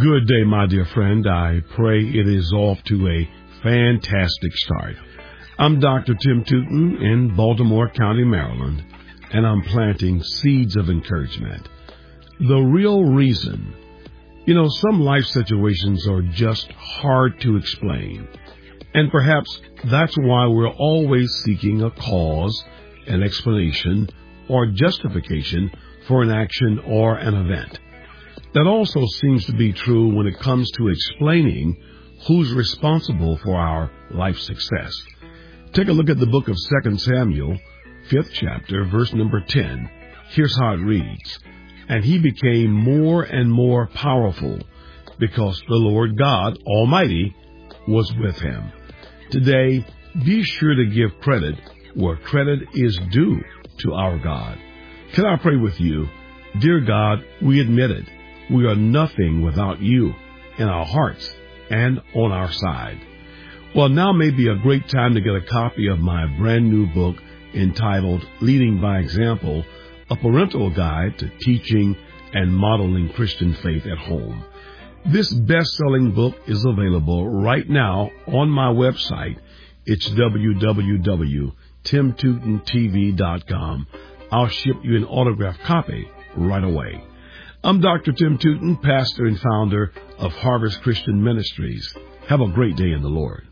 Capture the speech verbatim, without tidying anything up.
Good day, my dear friend. I pray it is off to a fantastic start. I'm Doctor Tim Tootin in Baltimore County, Maryland, and I'm planting seeds of encouragement. The real reason, you know, some life situations are just hard to explain, and perhaps that's why we're always seeking a cause, an explanation, or justification for an action or an event. That also seems to be true when it comes to explaining who's responsible for our life success. Take a look at the book of Second Samuel, fifth chapter, verse number ten. Here's how it reads. And he became more and more powerful because the Lord God Almighty was with him. Today, be sure to give credit where credit is due to our God. Can I pray with you? Dear God, we admit it. We are nothing without you in our hearts and on our side. Well, now may be a great time to get a copy of my brand new book entitled Leading by Example, a parental guide to teaching and modeling Christian faith at home. This best-selling book is available right now on my website. It's w w w dot tim tootin t v dot com. I'll ship you an autographed copy right away. I'm Doctor Tim Tootin, pastor and founder of Harvest Christian Ministries. Have a great day in the Lord.